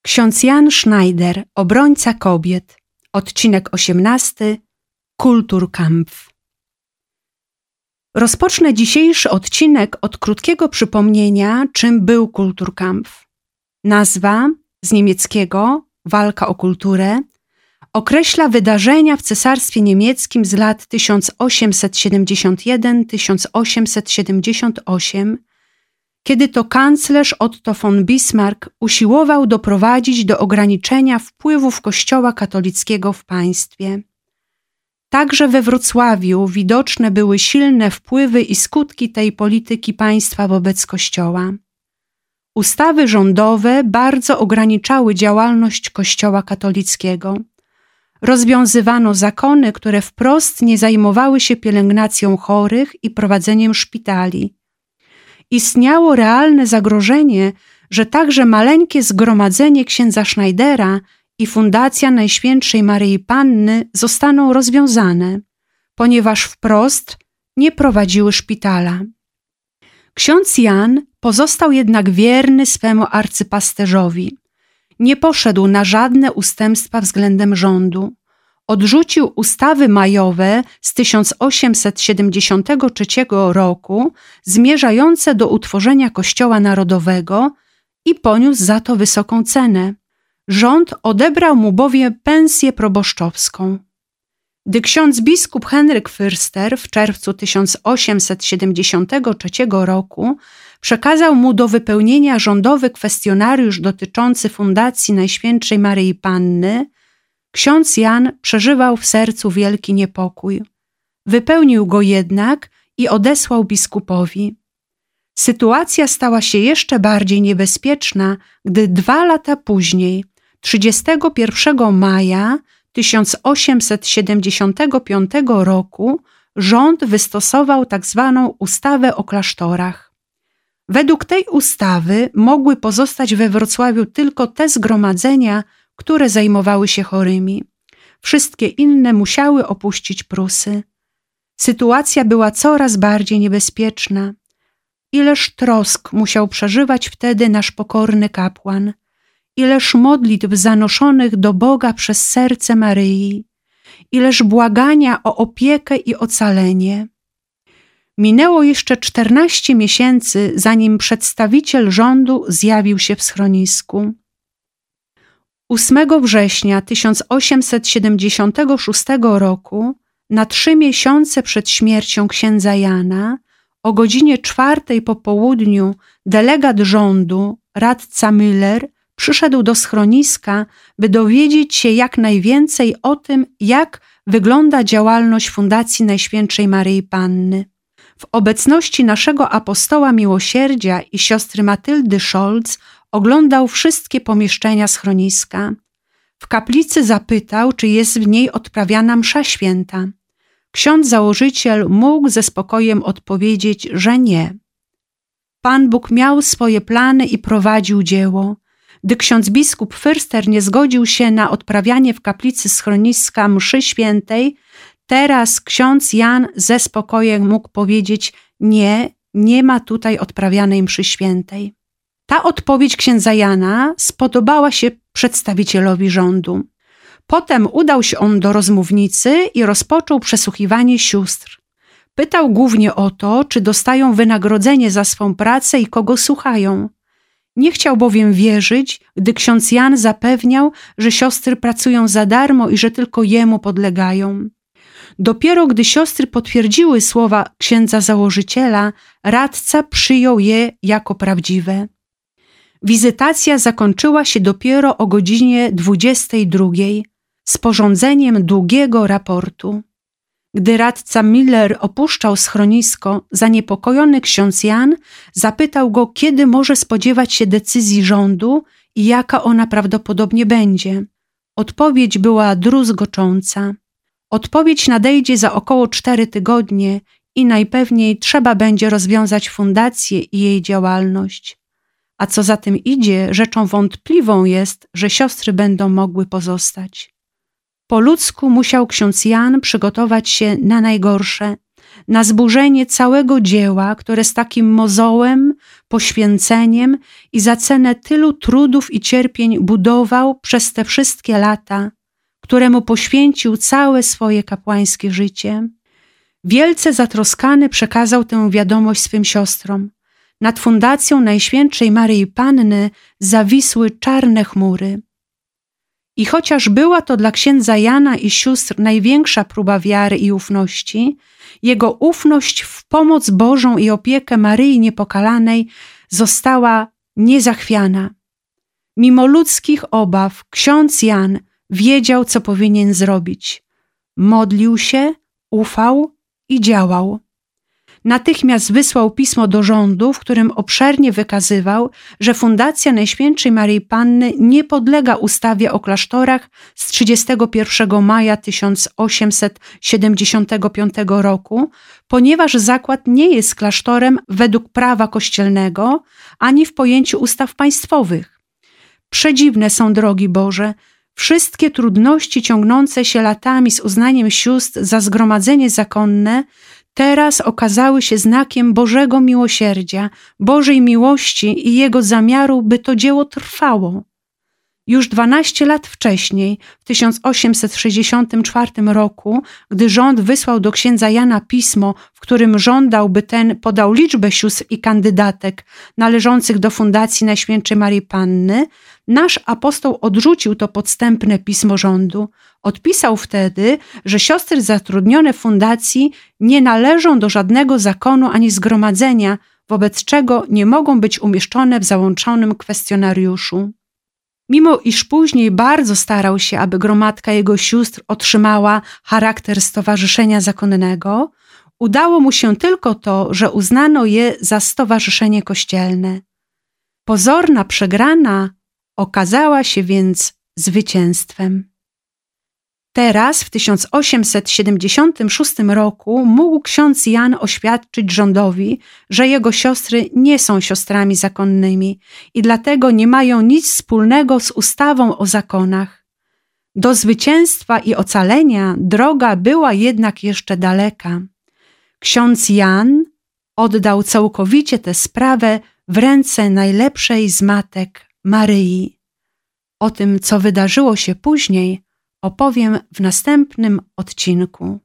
Ksiądz Jan Schneider, obrońca kobiet. Odcinek 18. Kulturkampf. Rozpocznę dzisiejszy odcinek od krótkiego przypomnienia, czym był Kulturkampf. Nazwa z niemieckiego walka o kulturę określa wydarzenia w Cesarstwie Niemieckim z lat 1871-1878, kiedy to kanclerz Otto von Bismarck usiłował doprowadzić do ograniczenia wpływów Kościoła katolickiego w państwie. Także we Wrocławiu widoczne były silne wpływy i skutki tej polityki państwa wobec Kościoła. Ustawy rządowe bardzo ograniczały działalność Kościoła katolickiego. Rozwiązywano zakony, które wprost nie zajmowały się pielęgnacją chorych i prowadzeniem szpitali. Istniało realne zagrożenie, że także maleńkie zgromadzenie księdza Schneidera i Fundacja Najświętszej Maryi Panny zostaną rozwiązane, ponieważ wprost nie prowadziły szpitala. Ksiądz Jan pozostał jednak wierny swemu arcypasterzowi. Nie poszedł na żadne ustępstwa względem rządu. Odrzucił ustawy majowe z 1873 roku zmierzające do utworzenia Kościoła Narodowego i poniósł za to wysoką cenę. Rząd odebrał mu bowiem pensję proboszczowską. Gdy ksiądz biskup Henryk Fürster w czerwcu 1873 roku przekazał mu do wypełnienia rządowy kwestionariusz dotyczący Fundacji Najświętszej Maryi Panny, ksiądz Jan przeżywał w sercu wielki niepokój. Wypełnił go jednak i odesłał biskupowi. Sytuacja stała się jeszcze bardziej niebezpieczna, gdy 2 lata później, 31 maja 1875 roku, rząd wystosował tzw. ustawę o klasztorach. Według tej ustawy mogły pozostać we Wrocławiu tylko te zgromadzenia, które zajmowały się chorymi. Wszystkie inne musiały opuścić Prusy. Sytuacja była coraz bardziej niebezpieczna. Ileż trosk musiał przeżywać wtedy nasz pokorny kapłan, ileż modlitw zanoszonych do Boga przez serce Maryi, ileż błagania o opiekę i ocalenie. Minęło jeszcze 14 miesięcy, zanim przedstawiciel rządu zjawił się w schronisku. 8 września 1876 roku, na 3 miesiące przed śmiercią księdza Jana, o godzinie 4 po południu delegat rządu, radca Müller, przyszedł do schroniska, by dowiedzieć się jak najwięcej o tym, jak wygląda działalność Fundacji Najświętszej Maryi Panny. W obecności naszego apostoła miłosierdzia i siostry Matyldy Scholz oglądał wszystkie pomieszczenia schroniska. W kaplicy zapytał, czy jest w niej odprawiana msza święta. Ksiądz założyciel mógł ze spokojem odpowiedzieć, że nie. Pan Bóg miał swoje plany i prowadził dzieło. Gdy ksiądz biskup Fürster nie zgodził się na odprawianie w kaplicy schroniska mszy świętej, teraz ksiądz Jan ze spokojem mógł powiedzieć nie ma tutaj odprawianej mszy świętej. Ta odpowiedź księdza Jana spodobała się przedstawicielowi rządu. Potem udał się on do rozmównicy i rozpoczął przesłuchiwanie sióstr. Pytał głównie o to, czy dostają wynagrodzenie za swą pracę i kogo słuchają. Nie chciał bowiem wierzyć, gdy ksiądz Jan zapewniał, że siostry pracują za darmo i że tylko jemu podlegają. Dopiero gdy siostry potwierdziły słowa księdza założyciela, radca przyjął je jako prawdziwe. Wizytacja zakończyła się dopiero o godzinie 22 sporządzeniem długiego raportu. Gdy radca Müller opuszczał schronisko, zaniepokojony ksiądz Jan zapytał go, kiedy może spodziewać się decyzji rządu i jaka ona prawdopodobnie będzie. Odpowiedź była druzgocząca. Odpowiedź nadejdzie za około 4 tygodnie i najpewniej trzeba będzie rozwiązać fundację i jej działalność. A co za tym idzie, rzeczą wątpliwą jest, że siostry będą mogły pozostać. Po ludzku musiał ksiądz Jan przygotować się na najgorsze, na zburzenie całego dzieła, które z takim mozołem, poświęceniem i za cenę tylu trudów i cierpień budował przez te wszystkie lata, któremu poświęcił całe swoje kapłańskie życie. Wielce zatroskany przekazał tę wiadomość swym siostrom. Nad fundacją Najświętszej Maryi Panny zawisły czarne chmury. I chociaż była to dla księdza Jana i sióstr największa próba wiary i ufności, jego ufność w pomoc Bożą i opiekę Maryi Niepokalanej została niezachwiana. Mimo ludzkich obaw ksiądz Jan wiedział, co powinien zrobić. Modlił się, ufał i działał. Natychmiast wysłał pismo do rządu, w którym obszernie wykazywał, że Fundacja Najświętszej Maryi Panny nie podlega ustawie o klasztorach z 31 maja 1875 roku, ponieważ zakład nie jest klasztorem według prawa kościelnego ani w pojęciu ustaw państwowych. Przedziwne są drogi Boże. Wszystkie trudności ciągnące się latami z uznaniem sióstr za zgromadzenie zakonne teraz okazały się znakiem Bożego miłosierdzia, Bożej miłości i Jego zamiaru, by to dzieło trwało. Już 12 lat wcześniej, w 1864 roku, gdy rząd wysłał do księdza Jana pismo, w którym żądał, by ten podał liczbę sióstr i kandydatek należących do Fundacji Najświętszej Maryi Panny, nasz apostoł odrzucił to podstępne pismo rządu. Odpisał wtedy, że siostry zatrudnione w fundacji nie należą do żadnego zakonu ani zgromadzenia, wobec czego nie mogą być umieszczone w załączonym kwestionariuszu. Mimo iż później bardzo starał się, aby gromadka jego sióstr otrzymała charakter stowarzyszenia zakonnego, udało mu się tylko to, że uznano je za stowarzyszenie kościelne. Pozorna przegrana okazała się więc zwycięstwem. Teraz, w 1876 roku, mógł ksiądz Jan oświadczyć rządowi, że jego siostry nie są siostrami zakonnymi i dlatego nie mają nic wspólnego z ustawą o zakonach. Do zwycięstwa i ocalenia droga była jednak jeszcze daleka. Ksiądz Jan oddał całkowicie tę sprawę w ręce najlepszej z matek, Maryi. O tym, co wydarzyło się później, opowiem w następnym odcinku.